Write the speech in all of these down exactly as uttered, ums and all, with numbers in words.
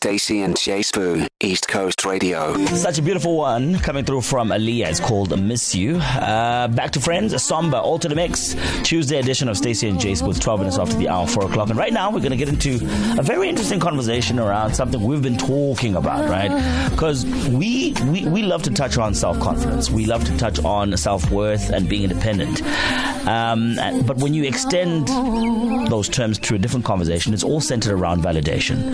Stacey and Jay Spoo, East Coast Radio. Such a beautiful one coming through from Aaliyah. It's called Miss You. Uh, back to Friends, a somber, all to the mix. Tuesday edition of Stacey and Jay Spoo. It's twelve minutes after the hour, four o'clock. And right now we're going to get into a very interesting conversation around something we've been talking about, right? Because we, we, we love to touch on self-confidence. We love to touch on self-worth and being independent. Um, but when you extend those terms to a different conversation, it's all centered around validation.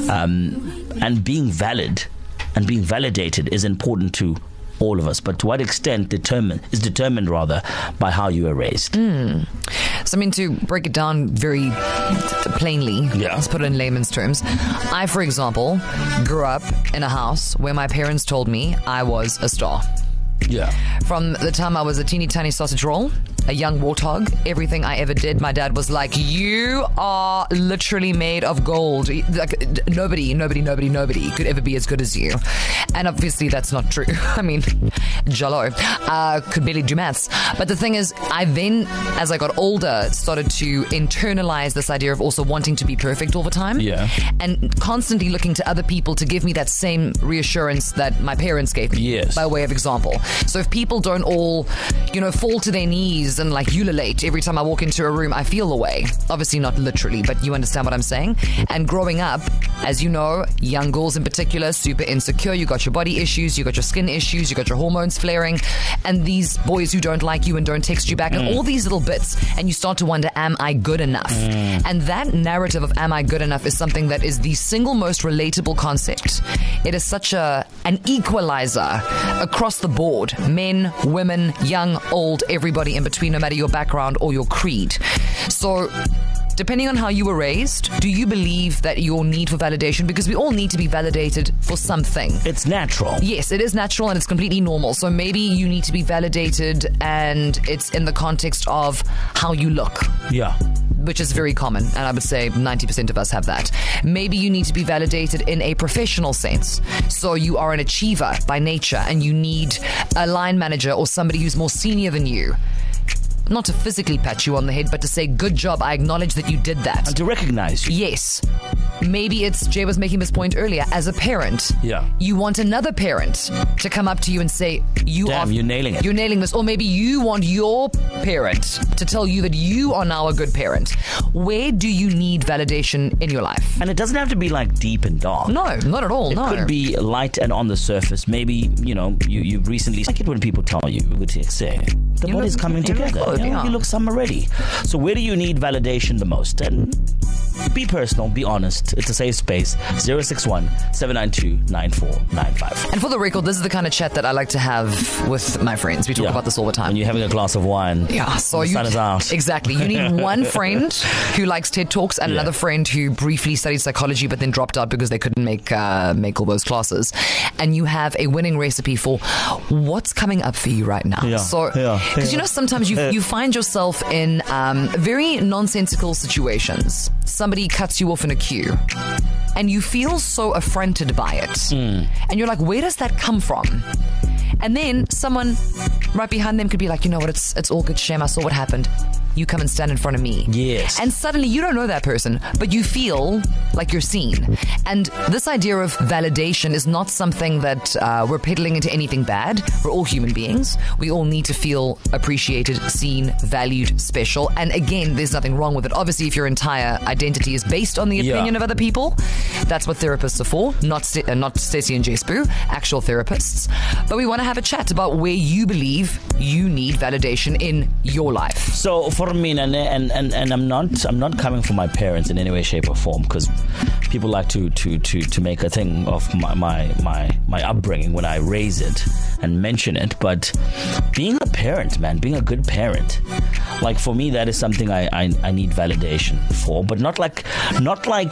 Um, and being valid and being validated is important to all of us, but to what extent determined is determined rather by how you were raised. Mm. So I mean, to break it down very plainly, yeah. let's put it in layman's terms. I, for example, grew up in a house where my parents told me I was a star. Yeah. From the time I was a teeny tiny sausage roll, a young warthog, everything I ever did, my dad was like, you are literally made of gold. Like, nobody, nobody, nobody, nobody could ever be as good as you. And obviously that's not true. I mean, Jalo, uh, could barely do maths. But the thing is, I then, as I got older, started to internalize this idea of also wanting to be perfect all the time. Yeah. And constantly looking to other people to give me that same reassurance that my parents gave me. Yes. By way of example. So if people don't all, you know, fall to their knees and like ululate every time I walk into a room, I feel the way. Obviously not literally, but you understand what I'm saying. And growing up, as you know, young girls in particular, super insecure. You got your body issues, you got your skin issues, you got your hormones flaring, and these boys who don't like you and don't text you back, mm. and all these little bits, and you start to wonder, am I good enough? Mm. And that narrative of am I good enough is something that is the single most relatable concept. It is such a an equalizer across the board. Men, women, young, old, everybody in between, no matter your background or your creed. So, depending on how you were raised, do you believe that your need for validation, because we all need to be validated for something. It's natural. Yes, it is natural and it's completely normal. So maybe you need to be validated and it's in the context of how you look. Yeah. Which is very common, and I would say ninety percent of us have that. Maybe you need to be validated in a professional sense. So you are an achiever by nature and you need a line manager or somebody who's more senior than you. Not to physically pat you on the head, but to say, good job, I acknowledge that you did that. And to recognize you. Yes. Maybe it's, Jay was making this point earlier, as a parent, yeah. you want another parent to come up to you and say, you Damn, are... you're nailing it. You're nailing this. Or maybe you want your parent to tell you that you are now a good parent. Where do you need validation in your life? And it doesn't have to be like deep and dark. No, not at all, it no. It could be light and on the surface. Maybe, you know, you, you've recently... Like it when people tell you, say, the you body's look, coming you together. Look good, you, know, yeah. you look summer ready. So where do you need validation the most? And be personal, be honest. It's a safe space. zero six one, seven nine two, nine four nine five. And for the record, this is the kind of chat that I like to have with my friends. We talk yeah. about this all the time. When you're having a glass of wine. Yeah, so the you, sun is out. Exactly. You need one friend who likes TED Talks and yeah. another friend who briefly studied psychology but then dropped out because they couldn't make uh, make all those classes. And you have a winning recipe for what's coming up for you right now. Yeah. So, because yeah. yeah. you know, sometimes you you find yourself in um, very nonsensical situations. Somebody cuts you off in a queue and you feel so affronted by it. Mm. And you're like, where does that come from? And then someone right behind them could be like, you know what, it's it's all good, Shem, I saw what happened. You come and stand in front of me. Yes. And suddenly you don't know that person, but you feel like you're seen. And this idea of validation is not something that uh, we're peddling into anything bad. We're all human beings. We all need to feel appreciated, seen, valued, special. And again, there's nothing wrong with it. Obviously, if your entire identity is based on the opinion yeah. of other people, that's what therapists are for, not St- uh, not Stacey and Jay Spoo, actual therapists. But we want to have a chat about where you believe you need validation in your life. So for me, and and, and, and I'm not I'm not coming from my parents in any way, shape, or form, because people like to, to, to, to make a thing of my, my my my upbringing when I raise it and mention it. But being a parent, man, being a good parent, like for me, that is something I I, I need validation for, but not like not like.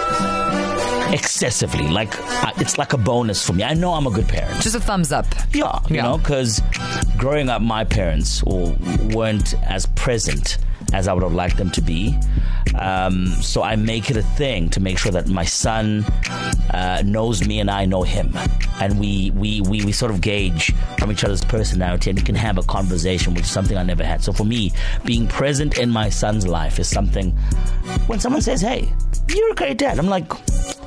excessively, like uh, it's like a bonus for me. I know I'm a good parent. Just a thumbs up. Yeah, you yeah. know, because growing up, my parents or weren't as present as I would have liked them to be. Um, so I make it a thing to make sure that my son uh, knows me and I know him, and we, we we we sort of gauge from each other's personality, and we can have a conversation, which is something I never had. So for me, being present in my son's life is something. When someone says, "Hey, you're a great dad," I'm like,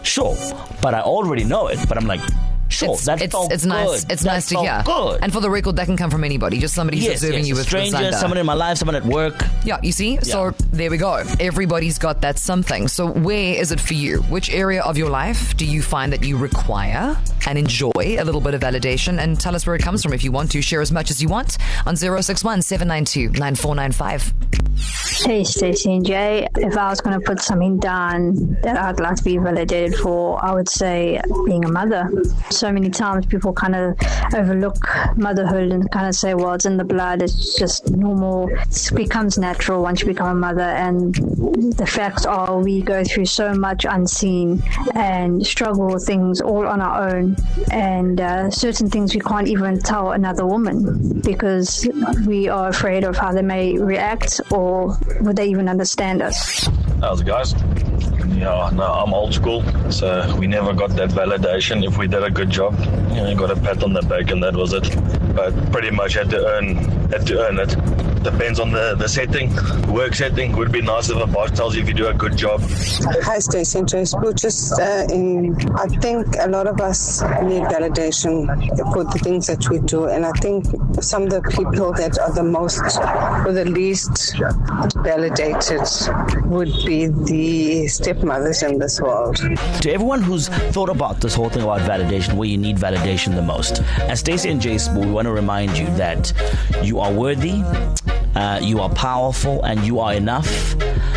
Sure, but I already know it. But I'm like, sure, it's, that it's, felt it's good. nice. It's that nice to felt hear. Good. And for the record, that can come from anybody. Just somebody who's yes, observing yes, you a with stranger, with Xander. someone in my life, someone at work. Yeah, you see? So there we go. Everybody's got that something. So where is it for you? Which area of your life do you find that you require and enjoy a little bit of validation? And tell us where it comes from if you want to. Share as much as you want on zero six one, seven nine two, nine four nine five. Hey, Stacey and Jay. If I was going to put something down that I'd like to be validated for, I would say being a mother. So many times people kind of overlook motherhood and kind of say, well, it's in the blood, it's just normal, it becomes natural once you become a mother. And the facts are we go through so much unseen and struggle with things all on our own, and uh, certain things we can't even tell another woman because we are afraid of how they may react, or would they even understand us? How's it, guys? Yeah, no, I'm old school, so we never got that validation. If we did a good job, you know, got a pat on the back and that was it. But pretty much had to earn, had to earn it. Depends on the, the setting, work setting. Would be nice if a boss tells you if you do a good job. Hi, Stacey and Trace. Well, just uh, in, I think a lot of us need validation for the things that we do, and I think some of the people that are the most or the least validated would be the stepmothers in this world. To everyone who's thought about this whole thing about validation, where you need validation the most, as Stacey and Jace, we want to remind you that you are worthy, uh, you are powerful, and you are enough.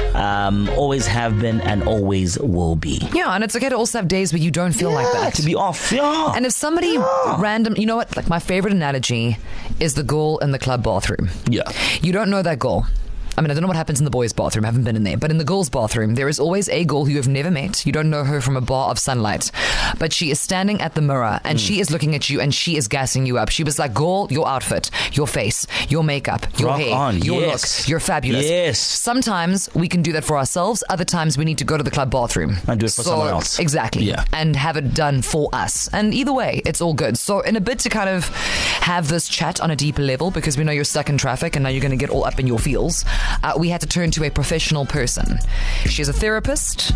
Um, always have been and always will be. Yeah, and it's okay to also have days where you don't feel yeah, like that. To be off. Yeah. And if somebody yeah. random, you know what? Like my favorite analogy is the girl in the club bathroom. Yeah. You don't know that girl. I mean, I don't know what happens in the boys' bathroom. I haven't been in there. But in the girls' bathroom, there is always a girl who you have never met. You don't know her from a bar of sunlight. But she is standing at the mirror and mm. she is looking at you and she is gassing you up. She was like, girl, your outfit, your face, your makeup, your Rock hair, on. your yes. look, you're fabulous. Yes. Sometimes we can do that for ourselves. Other times we need to go to the club bathroom. And do it for so, someone else. Exactly. Yeah. And have it done for us. And either way, it's all good. So in a bit to kind of have this chat on a deeper level, because we know you're stuck in traffic and now you're going to get all up in your feels, uh, we had to turn to a professional person. She's a therapist.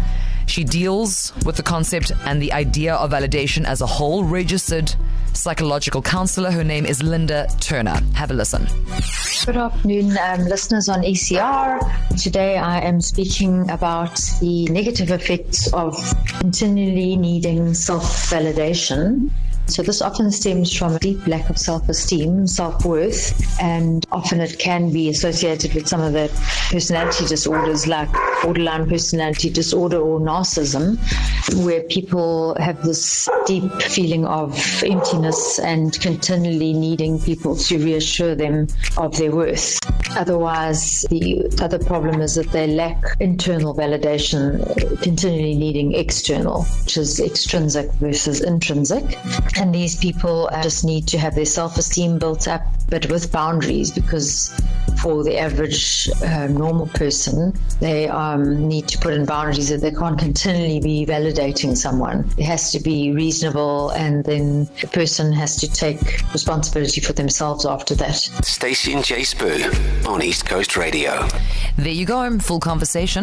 She deals with the concept and the idea of validation as a whole. Registered psychological counselor. Her name is Linda Turner. Have a listen. Good afternoon, um, listeners on E C R. Today I am speaking about the negative effects of continually needing self-validation. So this often stems from a deep lack of self-esteem, self-worth, and often it can be associated with some of the personality disorders like borderline personality disorder or narcissism, where people have this deep feeling of emptiness and continually needing people to reassure them of their worth. Otherwise, the other problem is that they lack internal validation, continually needing external, which is extrinsic versus intrinsic. And these people just need to have their self-esteem built up, but with boundaries, because for the average uh, normal person, they um, need to put in boundaries that they can't continually be validating someone. It has to be reasonable, and then the person has to take responsibility for themselves after that. Stacey and Jay Spoo on East Coast Radio. There you go, full conversation.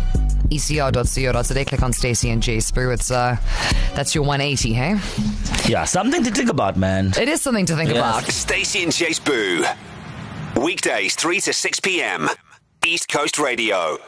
E C R dot co dot za. Click on Stacey and Jay Spoo. It's uh, that's your one eighty, hey? Yeah, something to think about, man. It is something to think yes. about. Stacey and Jay Spoo. Weekdays three to six p.m. East Coast Radio.